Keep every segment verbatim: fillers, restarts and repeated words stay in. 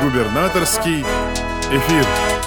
Губернаторский эфир.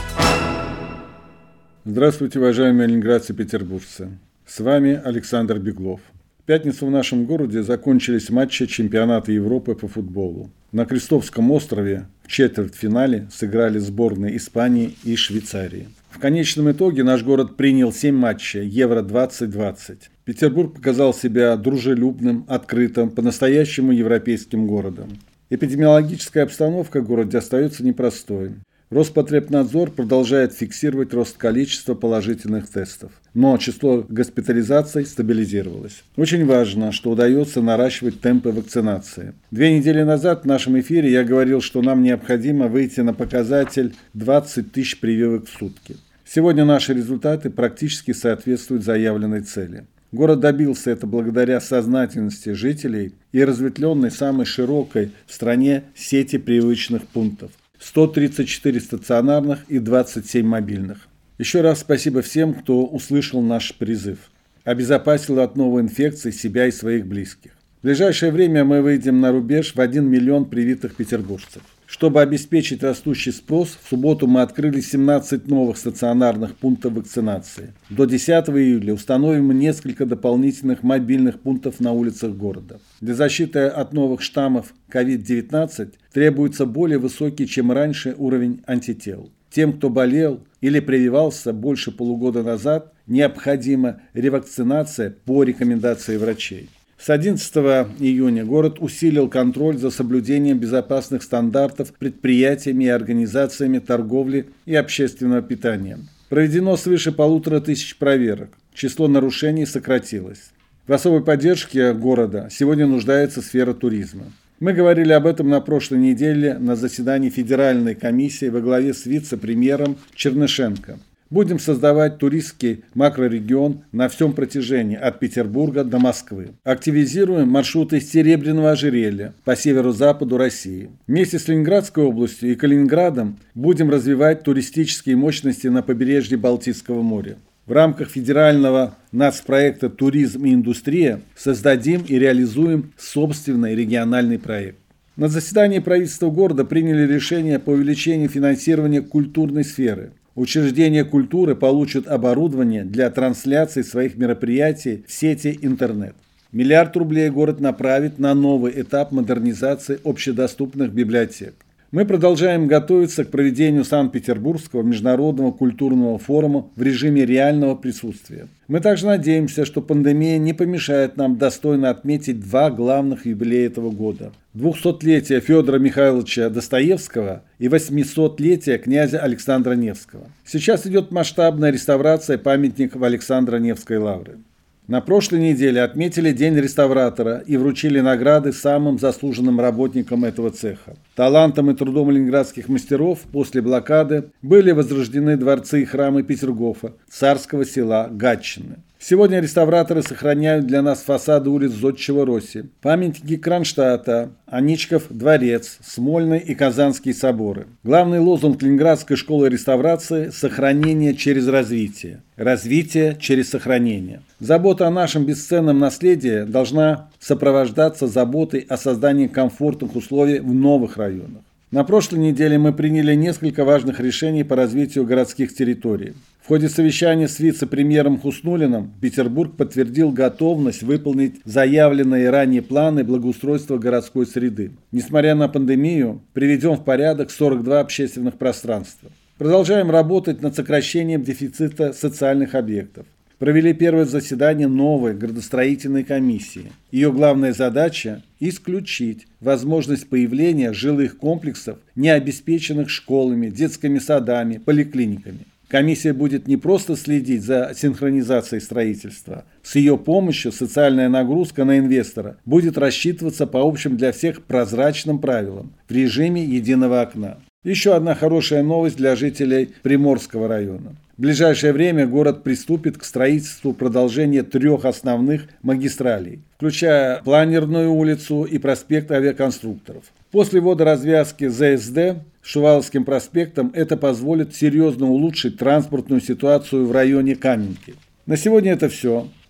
Здравствуйте, уважаемые ленинградцы и петербуржцы. С вами Александр Беглов. В пятницу в нашем городе закончились матчи чемпионата Европы по футболу. На Крестовском острове в четвертьфинале сыграли сборные Испании и Швейцарии. В конечном итоге наш город принял семь матчей Евро двадцать двадцать. Петербург показал себя дружелюбным, открытым, по-настоящему европейским городом. Эпидемиологическая обстановка в городе остается непростой. Роспотребнадзор продолжает фиксировать рост количества положительных тестов, но число госпитализаций стабилизировалось. Очень важно, что удается наращивать темпы вакцинации. Две недели назад в нашем эфире я говорил, что нам необходимо выйти на показатель двадцать тысяч прививок в сутки. Сегодня наши результаты практически соответствуют заявленной цели. Город добился это благодаря сознательности жителей и разветвленной самой широкой в стране сети прививочных пунктов. сто тридцать четыре стационарных и двадцать семь мобильных. Еще раз спасибо всем, кто услышал наш призыв. Обезопасил от новой инфекции себя и своих близких. В ближайшее время мы выйдем на рубеж в один миллион привитых петербуржцев. Чтобы обеспечить растущий спрос, в субботу мы открыли семнадцать новых стационарных пунктов вакцинации. До десятого июля установим несколько дополнительных мобильных пунктов на улицах города. Для защиты от новых штаммов ковид девятнадцать требуется более высокий, чем раньше, уровень антител. Тем, кто болел или прививался больше полугода назад, необходима ревакцинация по рекомендации врачей. С одиннадцатого июня город усилил контроль за соблюдением безопасных стандартов предприятиями и организациями торговли и общественного питания. Проведено свыше полутора тысяч проверок. Число нарушений сократилось. В особой поддержке города сегодня нуждается сфера туризма. Мы говорили об этом на прошлой неделе на заседании Федеральной комиссии во главе с вице-премьером Чернышенко. Будем создавать туристский макрорегион на всем протяжении от Петербурга до Москвы. Активизируем маршруты Серебряного ожерелья по северо-западу России. Вместе с Ленинградской областью и Калининградом будем развивать туристические мощности на побережье Балтийского моря. В рамках федерального нацпроекта «Туризм и индустрия» создадим и реализуем собственный региональный проект. На заседании правительства города приняли решение по увеличению финансирования культурной сферы. Учреждения культуры получат оборудование для трансляции своих мероприятий в сети интернет. Миллиард рублей город направит на новый этап модернизации общедоступных библиотек. Мы продолжаем готовиться к проведению Санкт-Петербургского международного культурного форума в режиме реального присутствия. Мы также надеемся, что пандемия не помешает нам достойно отметить два главных юбилея этого года. двухсотлетие Федора Михайловича Достоевского и восьмисотлетие князя Александра Невского. Сейчас идет масштабная реставрация памятников Александра Невской лавры. На прошлой неделе отметили День реставратора и вручили награды самым заслуженным работникам этого цеха. Талантом и трудом ленинградских мастеров после блокады были возрождены дворцы и храмы Петергофа, царского села Гатчины. Сегодня реставраторы сохраняют для нас фасады улиц Зодчего Росси, памятники Кронштадта, Аничков дворец, Смольный и Казанские соборы. Главный лозунг Ленинградской школы реставрации – сохранение через развитие. Развитие через сохранение. Забота о нашем бесценном наследии должна сопровождаться заботой о создании комфортных условий в новых районах. На прошлой неделе мы приняли несколько важных решений по развитию городских территорий. В ходе совещания с вице-премьером Хуснуллиным Петербург подтвердил готовность выполнить заявленные ранее планы благоустройства городской среды. Несмотря на пандемию, приведем в порядок сорок два общественных пространства. Продолжаем работать над сокращением дефицита социальных объектов. Провели первое заседание новой градостроительной комиссии. Ее главная задача – исключить возможность появления жилых комплексов, не обеспеченных школами, детскими садами, поликлиниками. Комиссия будет не просто следить за синхронизацией строительства. С ее помощью социальная нагрузка на инвестора будет рассчитываться по общим для всех прозрачным правилам в режиме единого окна. Еще одна хорошая новость для жителей Приморского района. В ближайшее время город приступит к строительству продолжения трех основных магистралей, включая Планерную улицу и проспект Авиаконструкторов. После водоразвязки ЗСД Шуваловским проспектом это позволит серьезно улучшить транспортную ситуацию в районе Каменки. На сегодня это все.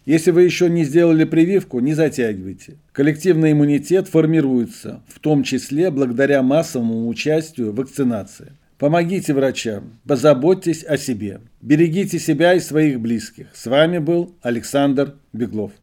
Если вы еще не сделали прививку, не затягивайте. Коллективный иммунитет формируется, в том числе благодаря массовому участию в вакцинации. Помогите врачам, позаботьтесь о себе. Берегите себя и своих близких. С вами был Александр Беглов.